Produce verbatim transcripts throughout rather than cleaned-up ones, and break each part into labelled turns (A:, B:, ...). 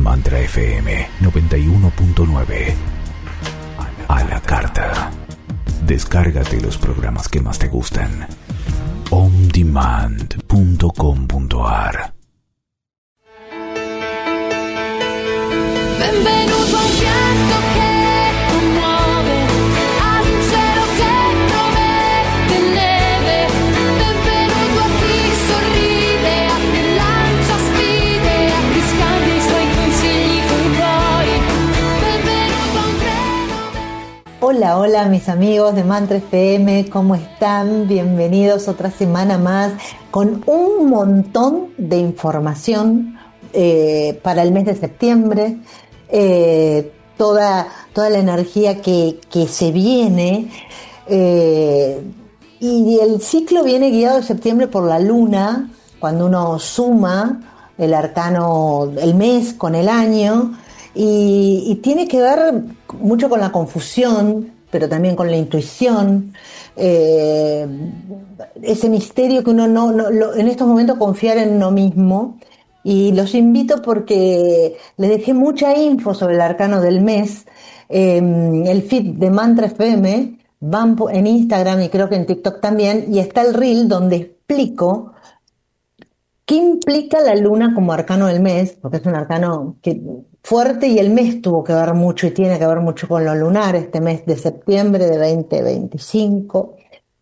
A: Mantra F M noventa y uno punto nueve. A la carta. Descárgate los programas que más te gustan. on demand punto com punto a r.
B: Benvenuto a un pianto che commuove, ad un cielo che promette neve. Benvenuto a chi sorride, a chi lancia sfide, a chi scambia i suoi consigli con i tuoi. Benvenuto a un treno.
C: Hola, hola mis amigos de Mantra F M, ¿cómo están? Bienvenidos otra semana más con un montón de información eh, para el mes de septiembre. Eh, toda, toda la energía que, que se viene eh, y el ciclo viene guiado en septiembre por la luna, cuando uno suma el arcano, el mes con el año, y, y tiene que ver mucho con la confusión, pero también con la intuición, eh, ese misterio que uno no, no lo, en estos momentos confiar en uno mismo. Y los invito porque les dejé mucha info sobre el arcano del mes. Eh, el feed de Mantra F M, van en Instagram y creo que en TikTok también, y está el reel donde explico qué implica la luna como arcano del mes, porque es un arcano que, fuerte, y el mes tuvo que ver mucho y tiene que ver mucho con lo lunar, este mes de septiembre de veinte veinticinco.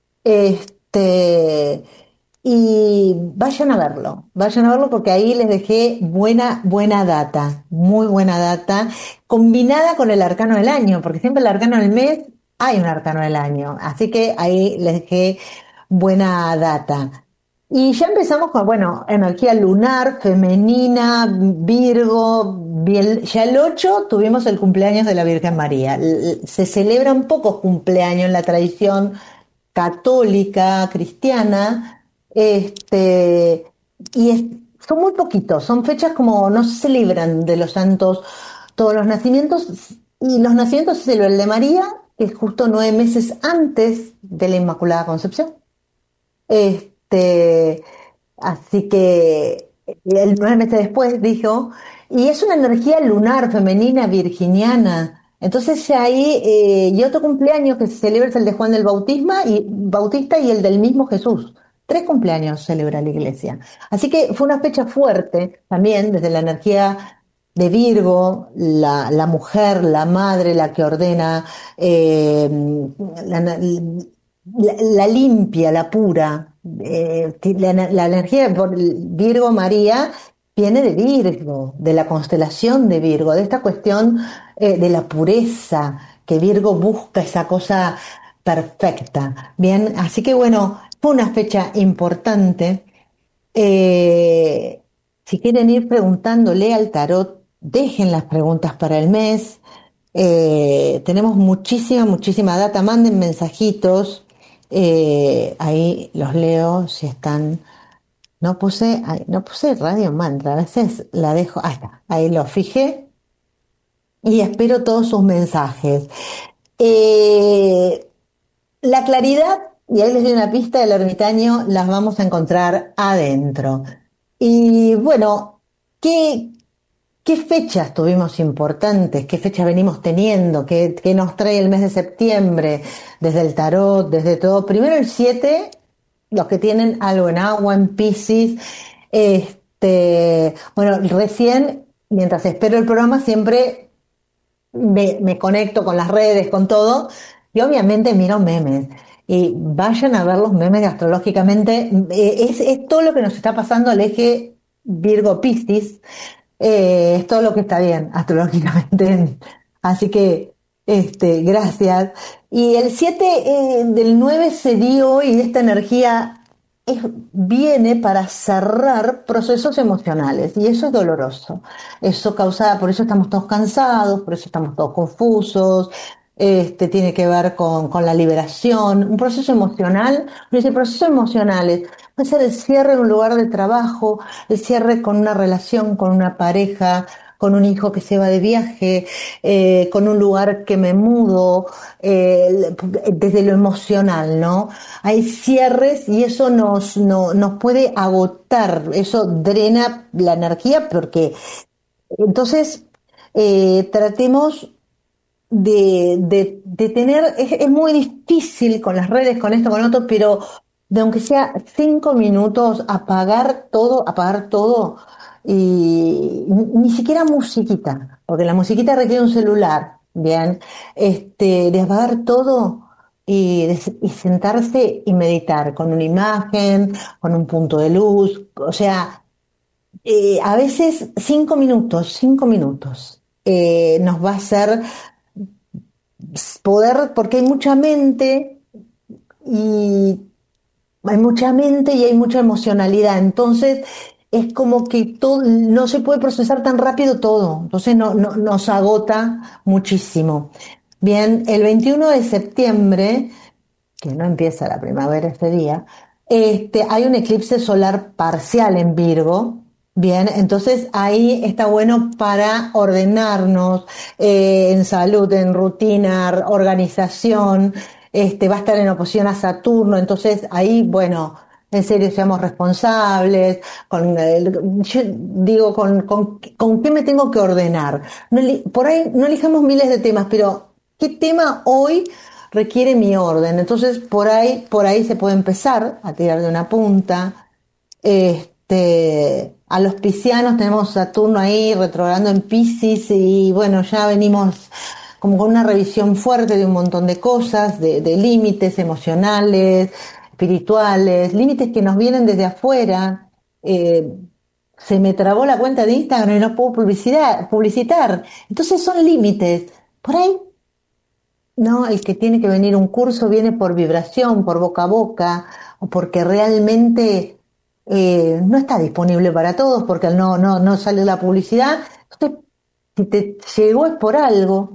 C: Este... Y vayan a verlo, vayan a verlo porque ahí les dejé buena, buena data, muy buena data, combinada con el arcano del año, porque siempre el arcano del mes hay un arcano del año, así que ahí les dejé buena data. Y ya empezamos con, bueno, energía lunar, femenina, Virgo, bien, ya el ocho tuvimos el cumpleaños de la Virgen María. Se celebran pocos cumpleaños en la tradición católica, cristiana. Este, y es, son muy poquitos, son fechas como no se celebran de los santos todos los nacimientos, y los nacimientos se celebra el de María, que es justo nueve meses antes de la Inmaculada Concepción. Este, así que el nueve meses después dijo, y es una energía lunar, femenina, virginiana. Entonces ahí, eh, y otro cumpleaños que se celebra es el de Juan del Bautisma y, Bautista y el del mismo Jesús. Tres cumpleaños celebra la iglesia. Así que fue una fecha fuerte también desde la energía de Virgo, la, la mujer, la madre, la que ordena, eh, la, la, la limpia, la pura. Eh, la, la energía por Virgo María viene de Virgo, de la constelación de Virgo, de esta cuestión eh, de la pureza, que Virgo busca esa cosa perfecta. Bien, así que bueno, fue una fecha importante. Eh, si quieren ir preguntándole al tarot, dejen las preguntas para el mes. Eh, tenemos muchísima, muchísima data. Manden mensajitos. Eh, ahí los leo si están. No puse, no puse Radio Mantra, a veces la dejo. Ahí está, ahí lo fijé. Y espero todos sus mensajes. Eh, la claridad, y ahí les doy una pista del ermitaño, las vamos a encontrar adentro. Y bueno, ¿qué, qué fechas tuvimos importantes? ¿Qué fechas venimos teniendo? ¿Qué, qué nos trae el mes de septiembre? Desde el tarot, desde todo. Primero el siete, los que tienen algo en agua, en Piscis. Este, bueno, recién, mientras espero el programa, siempre me, me conecto con las redes, con todo, y obviamente miro memes. Y vayan a ver los memes astrológicamente. Eh, es, es todo lo que nos está pasando al eje Virgo-Piscis. Eh, es todo lo que está bien astrológicamente. Así que, este, gracias. Y el siete eh, del nueve se dio, y esta energía es, viene para cerrar procesos emocionales, y eso es doloroso. Eso causa, por eso estamos todos cansados, por eso estamos todos confusos. Este, tiene que ver con, con la liberación, un proceso emocional. Ese proceso emocional es, puede ser el cierre de un lugar de trabajo, el cierre con una relación, con una pareja, con un hijo que se va de viaje, eh, con un lugar que me mudo, eh, desde lo emocional, ¿no? Hay cierres y eso nos, no, nos puede agotar, eso drena la energía porque Entonces, eh, tratemos de, de, de tener, es, es muy difícil con las redes, con esto, con otro, pero de aunque sea cinco minutos, apagar todo, apagar todo, y ni, ni siquiera musiquita, porque la musiquita requiere un celular, bien, este, de apagar todo y, de- y sentarse y meditar con una imagen, con un punto de luz, o sea, eh, a veces cinco minutos, cinco minutos, eh, nos va a hacer poder, porque hay mucha mente y hay mucha mente y hay mucha emocionalidad, entonces es como que todo, no se puede procesar tan rápido todo, entonces no, no- nos agota muchísimo. Bien, el veintiuno de septiembre, que no empieza la primavera este día, este, hay un eclipse solar parcial en Virgo. Bien, entonces ahí está bueno para ordenarnos eh, en salud, en rutina, organización. Este, va a estar en oposición a Saturno, entonces ahí, bueno, en serio, seamos responsables. Con el- yo digo, con, con, con qué me tengo que ordenar. No eli- por ahí no elijamos miles de temas, pero ¿qué tema hoy requiere mi orden? Entonces, por ahí, por ahí se puede empezar a tirar de una punta. Este, a los piscianos tenemos Saturno ahí retrogradando en Piscis y bueno, ya venimos como con una revisión fuerte de un montón de cosas, de, de límites emocionales, espirituales, límites que nos vienen desde afuera. Eh, Se me trabó la cuenta de Instagram y no puedo publicidad, publicitar. Entonces son límites. Por ahí no, el que tiene que venir un curso viene por vibración, por boca a boca, o porque realmente eh, no está disponible para todos, porque no, no, no sale la publicidad. Entonces, si te llegó es por algo.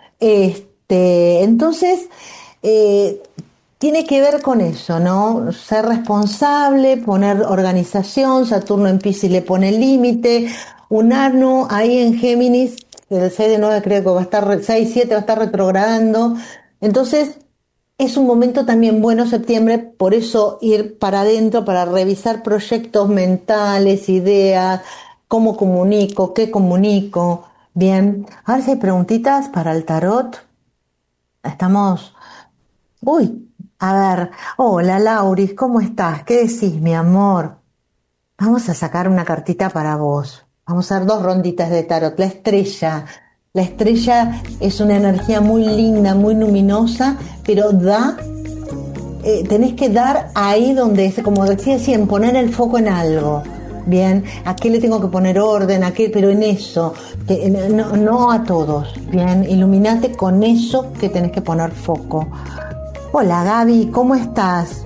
C: Este, entonces, eh, tiene que ver con eso, ¿no? Ser responsable, poner organización, Saturno en Piscis le pone límite, Urano ahí en Géminis, el seis de nueve creo que va a estar, seis siete va a estar retrogradando. Entonces, es un momento también bueno septiembre, por eso ir para adentro, para revisar proyectos mentales, ideas, cómo comunico, qué comunico. Bien, a ver si hay preguntitas para el tarot. Estamos. Uy, a ver. Hola, Lauris, ¿cómo estás? ¿Qué decís, mi amor? Vamos a sacar una cartita para vos. Vamos a hacer dos ronditas de tarot. La estrella. La estrella es una energía muy linda, muy luminosa, pero da, eh, tenés que dar ahí donde es, como decía recién, poner el foco en algo. Bien, ¿a qué le tengo que poner orden? ¿A qué? Pero en eso, que, no, no a todos. Bien, iluminate con eso que tenés que poner foco. Hola Gaby, ¿cómo estás?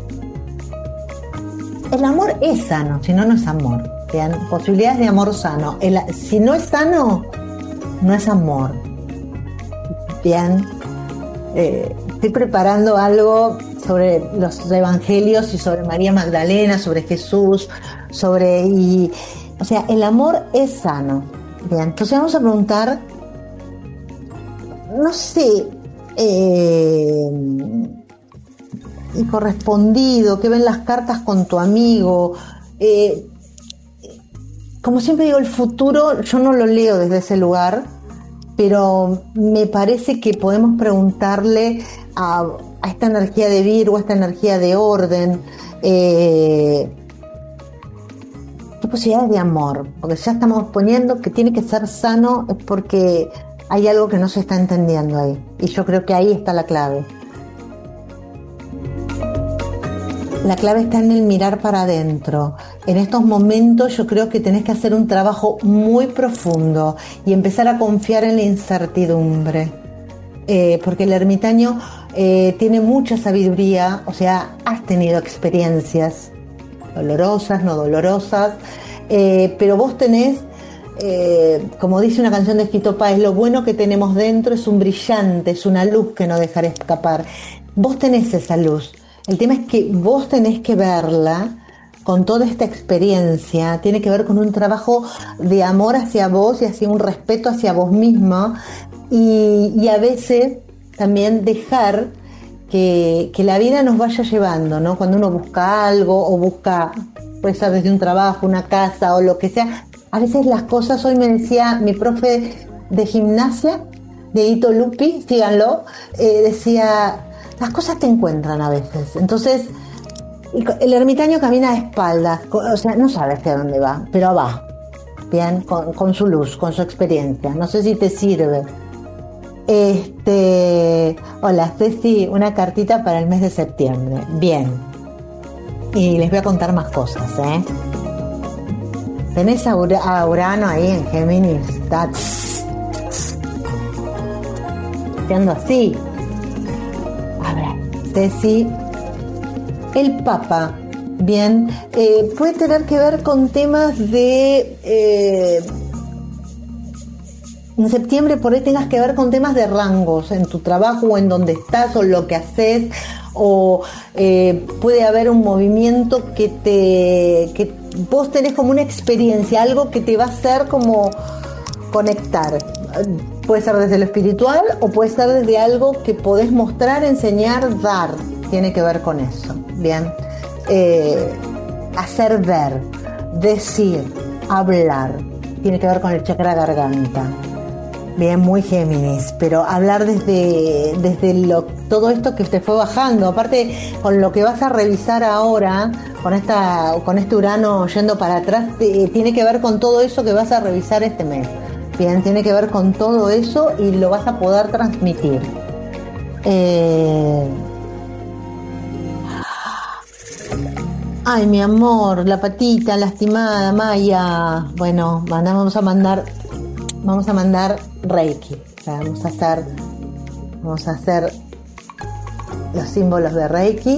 C: El amor es sano, si no, no es amor. Bien, posibilidades de amor sano. El, si no es sano, no es amor. Bien, eh, estoy preparando algo sobre los evangelios y sobre María Magdalena, sobre Jesús, sobre... Y, o sea, el amor es sano. Bien, entonces vamos a preguntar, no sé, eh, y correspondido, que ven las cartas con tu amigo. Eh, como siempre digo, el futuro yo no lo leo desde ese lugar, pero me parece que podemos preguntarle a, a esta energía de Virgo, a esta energía de orden, eh, qué posibilidades de amor, porque ya estamos poniendo que tiene que ser sano, es porque hay algo que no se está entendiendo ahí, y yo creo que ahí está la clave. La clave está en el mirar para adentro. En estos momentos yo creo que tenés que hacer un trabajo muy profundo y empezar a confiar en la incertidumbre. Eh, porque el ermitaño eh, tiene mucha sabiduría, o sea, has tenido experiencias dolorosas, no dolorosas, eh, pero vos tenés, eh, como dice una canción de Fito Páez, lo bueno que tenemos dentro es un brillante, es una luz que no dejará escapar. Vos tenés esa luz. El tema es que vos tenés que verla con toda esta experiencia, tiene que ver con un trabajo de amor hacia vos y hacia un respeto hacia vos misma y, y a veces también dejar que, que la vida nos vaya llevando, ¿no? Cuando uno busca algo o busca, puede ser desde un trabajo, una casa o lo que sea, a veces las cosas, hoy me decía mi profe de gimnasia, Dieguito Lupi, síganlo, eh, decía, las cosas te encuentran a veces. Entonces, el ermitaño camina de espaldas, o sea, no sabe hacia dónde va, pero va, bien, con, con su luz, con su experiencia. No sé si te sirve. Este, hola Ceci, una cartita para el mes de septiembre. Bien. Y les voy a contar más cosas, ¿eh? Tenés a, Ura- a Urano ahí en Géminis, está haciendo así. A ver, Ceci, el Papa, bien, eh, puede tener que ver con temas de... Eh, en septiembre por ahí tengas que ver con temas de rangos en tu trabajo o en donde estás o lo que haces, o eh, puede haber un movimiento que te que vos tenés como una experiencia, algo que te va a hacer como conectar. Puede ser desde lo espiritual o puede ser desde algo que podés mostrar, enseñar, dar. Tiene que ver con eso, bien. Eh, hacer ver, decir, hablar. Tiene que ver con el chakra garganta. Bien, muy Géminis, pero hablar desde, desde lo, todo esto que te fue bajando, aparte con lo que vas a revisar ahora, con esta, con este Urano yendo para atrás, te, tiene que ver con todo eso que vas a revisar este mes. Bien, tiene que ver con todo eso y lo vas a poder transmitir. Eh... Ay, mi amor, la patita lastimada, Maya. Bueno, vamos a mandar, vamos a mandar Reiki. O sea, vamos a hacer, vamos a hacer los símbolos de Reiki,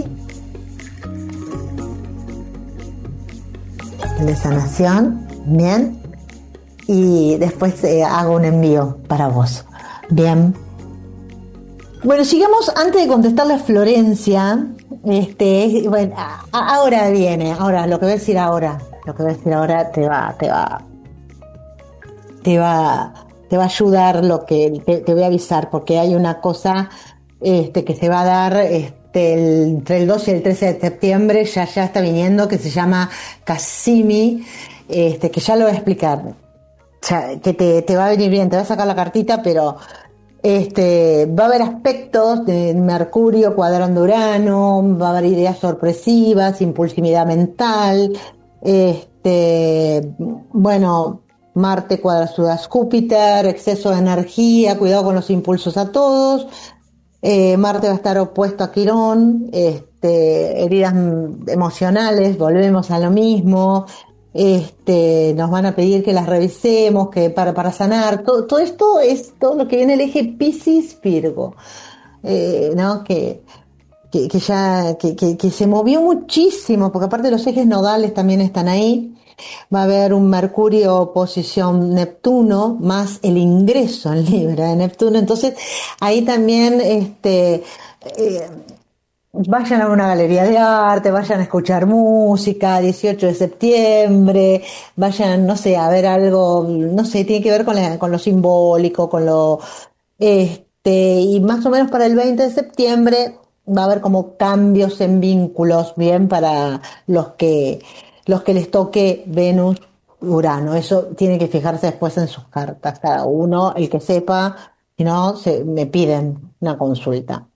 C: de sanación, bien. Y después eh, hago un envío para vos, bien. Bueno, sigamos antes de contestarle a Florencia. Este, bueno, a- ahora viene, ahora lo que voy a decir ahora, lo que voy a decir ahora te va, te va, te va, te va a ayudar lo que te, te voy a avisar, porque hay una cosa, este, que se va a dar, este, el- entre el dos y el trece de septiembre, ya, ya está viniendo, que se llama Cassimi, este, que ya lo voy a explicar, ya, que te, te va a venir bien, te va a sacar la cartita, pero este, va a haber aspectos de Mercurio cuadrando Urano, va a haber ideas sorpresivas, impulsividad mental, este, bueno, Marte cuadra Sudas Júpiter, exceso de energía, cuidado con los impulsos a todos. Eh, Marte va a estar opuesto a Quirón, este, heridas mm, emocionales, volvemos a lo mismo, este, nos van a pedir que las revisemos, que para, para sanar, todo, todo esto es todo lo que viene el eje Piscis-Virgo, eh, ¿no? Que, que, que ya, que, que, que se movió muchísimo, porque aparte los ejes nodales también están ahí. Va a haber un Mercurio oposición Neptuno, más el ingreso en Libra de Neptuno. Entonces, ahí también, este, eh, vayan a una galería de arte, vayan a escuchar música, dieciocho de septiembre, vayan, no sé, a ver algo, no sé, tiene que ver con, la- con lo simbólico, con lo, este, y más o menos para el veinte de septiembre va a haber como cambios en vínculos, bien, para los que, los que les toque Venus, Urano. Eso tiene que fijarse después en sus cartas, cada uno, el que sepa, si no, se, me piden una consulta.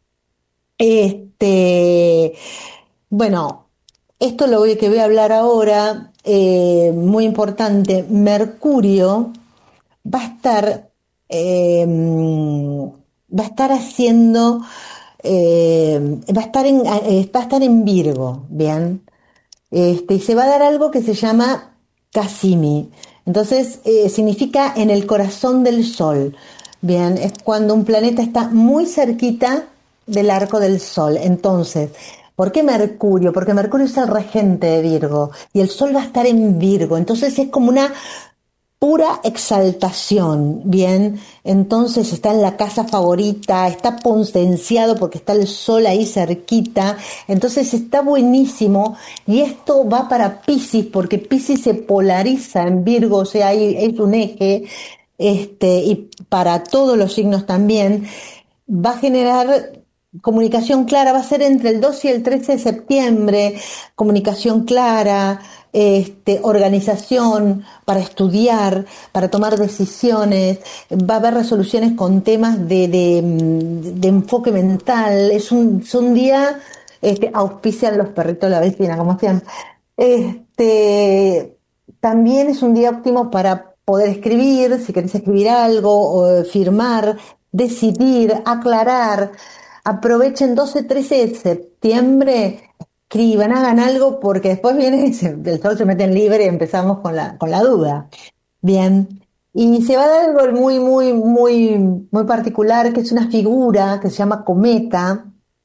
C: Este, bueno, esto lo voy- que voy a hablar ahora, eh, muy importante, Mercurio va a estar, eh, va a estar haciendo, eh, va a estar en, eh, va a estar en Virgo, bien, este, y se va a dar algo que se llama Cassimi. Entonces, eh, significa en el corazón del Sol. Bien, es cuando un planeta está muy cerquita del arco del Sol. Entonces, ¿por qué Mercurio? Porque Mercurio es el regente de Virgo y el Sol va a estar en Virgo. Entonces es como una pura exaltación, bien, entonces está en la casa favorita, está potenciado porque está el sol ahí cerquita, entonces está buenísimo y esto va para Piscis porque Piscis se polariza en Virgo, o sea, ahí es un eje, este, y para todos los signos también, va a generar comunicación clara, va a ser entre el dos y el trece de septiembre, comunicación clara, este, organización para estudiar, para tomar decisiones, va a haber resoluciones con temas de, de, de enfoque mental, es un, es un día, este, auspician los perritos de la vecina, como siempre. Este, también es un día óptimo para poder escribir, si querés escribir algo, o firmar, decidir, aclarar. Aprovechen doce, trece de septiembre, escriban, hagan algo, porque después viene, el sol se mete en libre y empezamos con la, con la duda. Bien. Y se va a dar algo muy, muy, muy, muy particular, que es una figura que se llama cometa,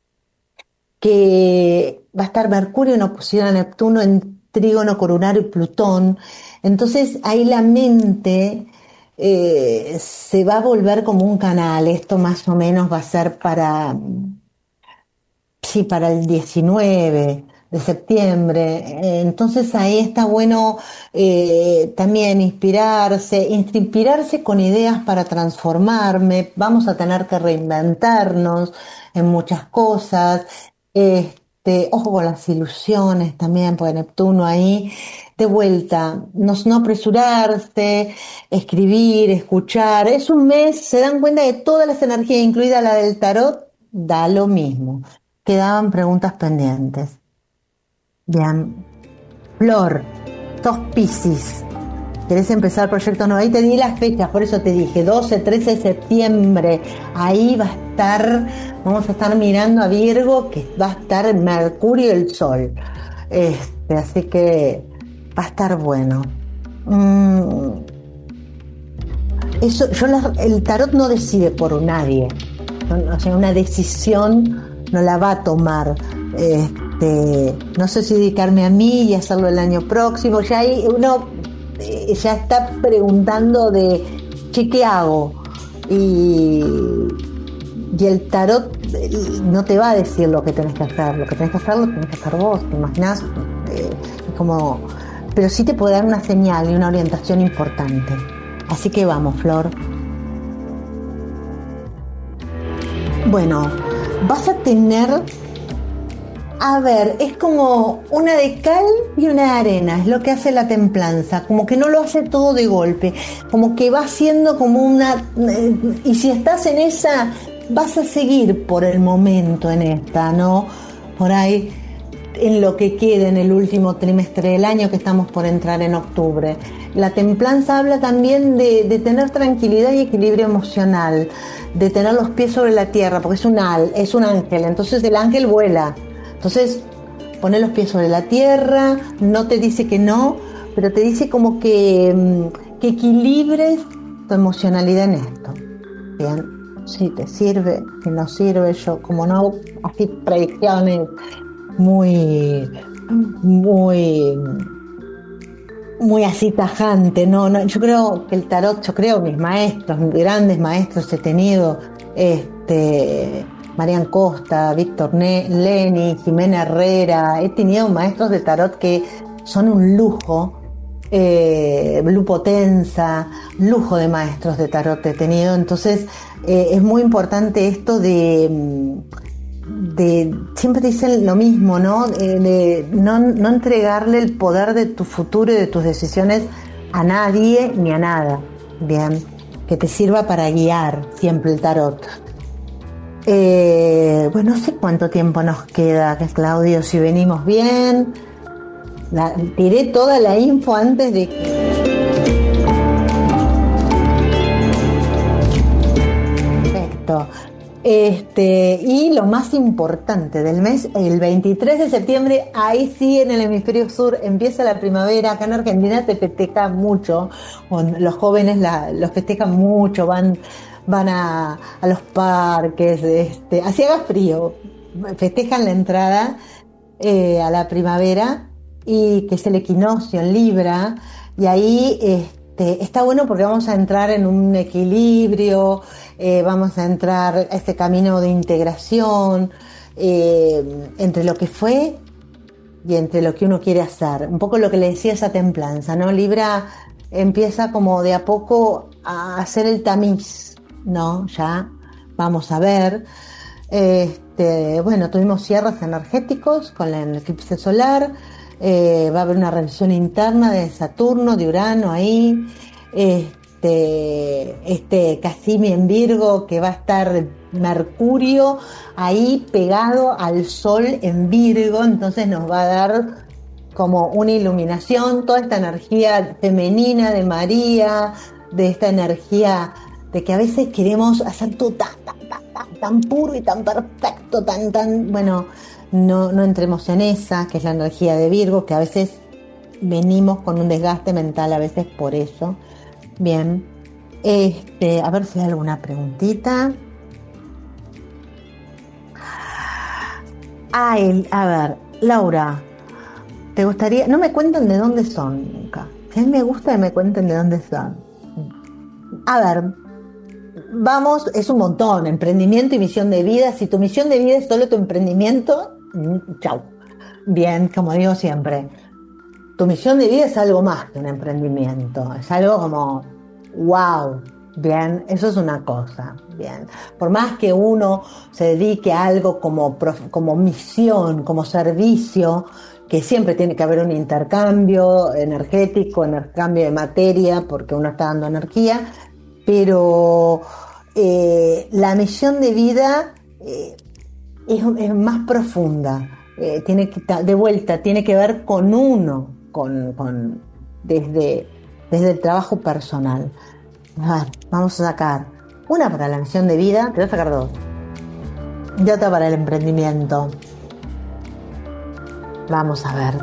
C: que va a estar Mercurio en oposición a Neptuno en trígono con Urano y Plutón. Entonces ahí la mente eh, se va a volver como un canal. Esto más o menos va a ser para, sí, para el diecinueve de septiembre. Eh, Entonces ahí está bueno eh, también inspirarse, inspirarse con ideas para transformarme. Vamos a tener que reinventarnos en muchas cosas. Este, ojo con las ilusiones también, porque Neptuno ahí, de vuelta, no, no apresurarse, escribir, escuchar. Es un mes, se dan cuenta de todas las energías, incluida la del tarot, da lo mismo. Quedaban preguntas pendientes. Bien. Flor, sos Piscis. ¿Querés empezar proyectos nuevos? Ahí te di las fechas, por eso te dije, doce, trece de septiembre. Ahí va a estar, vamos a estar mirando a Virgo, que va a estar Mercurio y el Sol. Este, así que va a estar bueno. Mm, eso, yo la- el tarot no decide por nadie. O sea, una decisión no la va a tomar. Este, no sé si dedicarme a mí y hacerlo el año próximo. Ya hay uno eh, ya está preguntando de ¿qué, qué hago? Y, y el tarot eh, no te va a decir lo que tenés que hacer. Lo que tenés que hacer lo tenés que hacer vos. ¿Te imaginas? Eh, como, pero sí te puede dar una señal y una orientación importante. Así que vamos, Flor. Bueno, vas a tener, a ver, es como una de cal y una de arena, es lo que hace la templanza, como que no lo hace todo de golpe, como que va haciendo como una, eh, y si estás en esa, vas a seguir por el momento en esta, ¿no? Por ahí, en lo que queda en el último trimestre del año, que estamos por entrar en octubre. La templanza habla también de, de tener tranquilidad y equilibrio emocional, de tener los pies sobre la tierra, porque es un al, es un ángel, entonces el ángel vuela. Entonces, pone los pies sobre la tierra, no te dice que no, pero te dice como que, que equilibres tu emocionalidad en esto. Bien, si te sirve, si no sirve, yo como no, así predicciones muy, muy, muy así tajante, no, no, yo creo que el tarot, yo creo mis maestros, mis grandes maestros he tenido, este, Marian Costa, Víctor Ne- Leni, Jimena Herrera, he tenido maestros de tarot que son un lujo, eh, Blue Potenza, lujo de maestros de tarot he tenido, entonces eh, es muy importante esto de de siempre te dicen lo mismo, ¿no? Eh, de no, no entregarle el poder de tu futuro y de tus decisiones a nadie ni a nada. Bien, que te sirva para guiar siempre el tarot. Eh, bueno, no sé cuánto tiempo nos queda, Claudio, si venimos bien. La, tiré toda la info antes de que... Perfecto. Este, y lo más importante del mes, el veintitrés de septiembre, ahí sí en el hemisferio sur empieza la primavera. Acá en Argentina se festeja mucho, los jóvenes la, los festejan mucho, van, van a, a los parques, este, así haga frío, festejan la entrada eh, a la primavera, y que es el equinoccio en Libra, y ahí este, está bueno porque vamos a entrar en un equilibrio. Eh, vamos a entrar a este camino de integración eh, entre lo que fue y entre lo que uno quiere hacer. Un poco lo que le decía esa templanza, ¿no? Libra empieza como de a poco a hacer el tamiz, ¿no? Ya vamos a ver. Este, Este, bueno, tuvimos cierres energéticos con el eclipse solar. Eh, va a haber una revisión interna de Saturno, de Urano ahí. Este, este Casimi en Virgo, que va a estar Mercurio ahí pegado al Sol en Virgo, entonces nos va a dar como una iluminación, toda esta energía femenina de María, de esta energía de que a veces queremos hacer todo tan, tan, tan, tan, tan puro y tan perfecto, tan, tan, bueno, no, no entremos en esa, que es la energía de Virgo, que a veces venimos con un desgaste mental, a veces por eso. Bien, este, a ver si hay alguna preguntita. Ay, a ver, Laura, ¿te gustaría? No me cuentan de dónde son nunca. A mí me gusta que me cuenten de dónde son. A ver, vamos, es un montón, emprendimiento y misión de vida. Si tu misión de vida es solo tu emprendimiento, chau. Bien, como digo siempre, tu misión de vida es algo más que un emprendimiento. Es algo como, wow, bien, eso es una cosa, bien. Por más que uno se dedique a algo como, como misión, como servicio, que siempre tiene que haber un intercambio energético, intercambio de materia, porque uno está dando energía, pero eh, la misión de vida eh, es, es más profunda, eh, tiene que, de vuelta, tiene que ver con uno, con, con desde, desde el trabajo personal. A ver, vamos a sacar una para la misión de vida, te voy a sacar dos, y otra para el emprendimiento. Vamos a ver.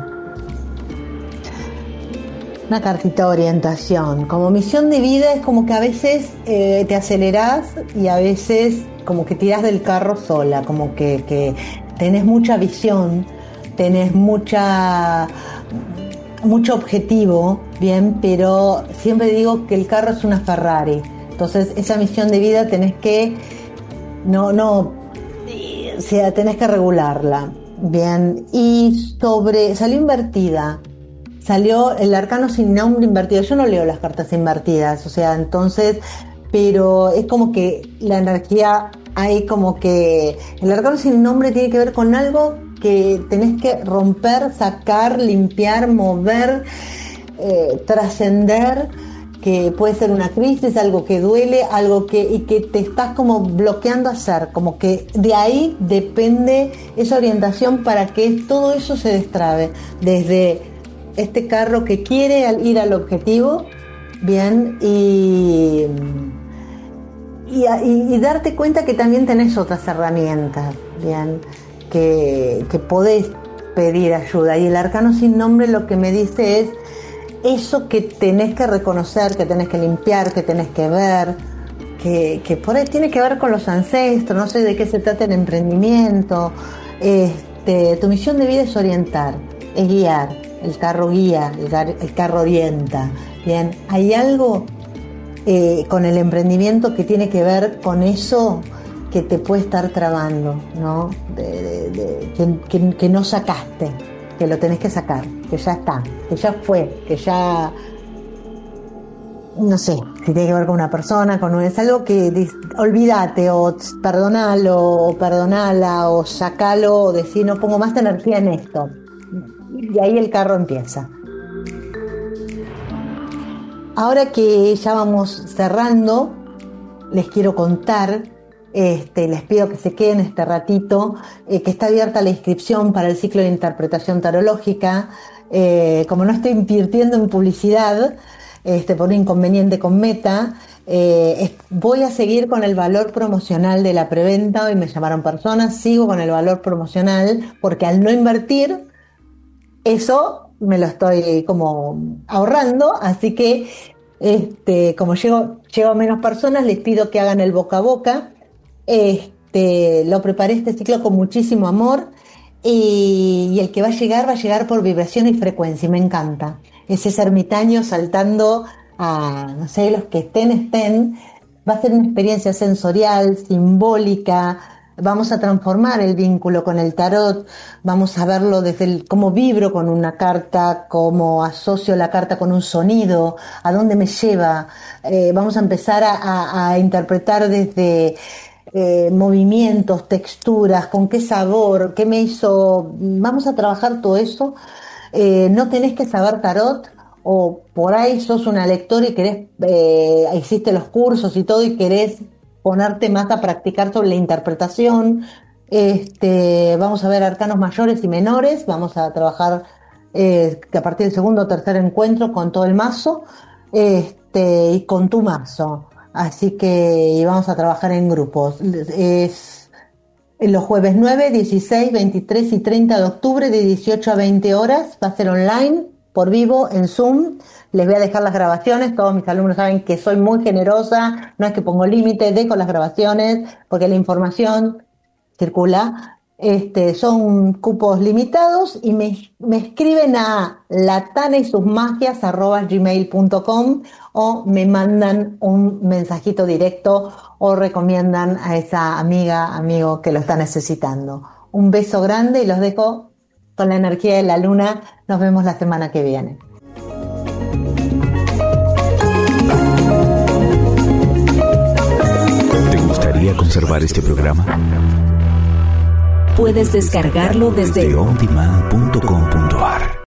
C: Una cartita de orientación. Como misión de vida es como que a veces eh, te acelerás y a veces como que tirás del carro sola, como que, que tenés mucha visión, tenés mucha mucho objetivo, bien, pero siempre digo que el carro es una Ferrari. Entonces esa misión de vida tenés que no, no, o sea, tenés que regularla. Bien, y sobre, salió invertida, salió el arcano sin nombre invertido. Yo no leo las cartas invertidas, o sea, entonces, pero es como que la energía hay como que, el arcano sin nombre tiene que ver con algo que tenés que romper, sacar, limpiar, mover, eh, trascender, que puede ser una crisis, algo que duele, algo que, y que te estás como bloqueando a hacer, como que de ahí depende esa orientación para que todo eso se destrabe, desde este carro que quiere ir al objetivo, bien, y, y, y, y darte cuenta que también tenés otras herramientas, bien, que, que podés pedir ayuda, y el arcano sin nombre lo que me dice es eso que tenés que reconocer, que tenés que limpiar, que tenés que ver, que, que por ahí tiene que ver con los ancestros, no sé de qué se trata el emprendimiento. Este, tu misión de vida es orientar, es guiar, el carro guía, el, gar, el carro orienta. Bien, hay algo eh, con el emprendimiento que tiene que ver con eso que te puede estar trabando, ¿no? De, de, de, que, que, que no sacaste, que lo tenés que sacar, que ya está, que ya fue, que ya, no sé, si tiene que ver con una persona, con un, es algo que dis, olvídate, o perdonalo, o perdonala, o sacalo, o decir no pongo más energía en esto. Y ahí el carro empieza. Ahora que ya vamos cerrando, les quiero contar, este, les pido que se queden este ratito, eh, que está abierta la inscripción para el ciclo de interpretación tarológica. Eh, como no estoy invirtiendo en publicidad, este, por un inconveniente con Meta, eh, es, voy a seguir con el valor promocional de la preventa. Hoy me llamaron personas, sigo con el valor promocional, porque al no invertir, eso me lo estoy como ahorrando, así que este, como llego, llego a menos personas, les pido que hagan el boca a boca. Este, lo preparé este ciclo con muchísimo amor y, y el que va a llegar, va a llegar por vibración y frecuencia, y me encanta. Ese es ermitaño saltando a, no sé, los que estén, estén. Va a ser una experiencia sensorial, simbólica. Vamos a transformar el vínculo con el tarot, vamos a verlo desde el cómo vibro con una carta, cómo asocio la carta con un sonido, a dónde me lleva. Eh, vamos a empezar a, a, a interpretar desde eh, movimientos, texturas, con qué sabor, qué me hizo. Vamos a trabajar todo eso. Eh, no tenés que saber tarot, o por ahí sos una lectora y querés, eh, hiciste los cursos y todo y querés ponerte más a practicar sobre la interpretación. Este, vamos a ver arcanos mayores y menores, vamos a trabajar eh, que a partir del segundo o tercer encuentro con todo el mazo, este, y con tu mazo. Así que y vamos a trabajar en grupos. Es en los jueves nueve, dieciséis, veintitrés y treinta de octubre de dieciocho a veinte horas. Va a ser online, por vivo, en Zoom. Les voy a dejar las grabaciones. Todos mis alumnos saben que soy muy generosa. No es que pongo límite, dejo las grabaciones porque la información circula. Este, son cupos limitados y me, me escriben a latana y sus magias arroba gmail punto com o me mandan un mensajito directo o recomiendan a esa amiga, amigo que lo está necesitando. Un beso grande y los dejo con la energía de la luna. Nos vemos la semana que viene.
A: ¿Te gustaría conservar este programa?
D: Puedes descargarlo desde
A: de on demand punto com punto a r.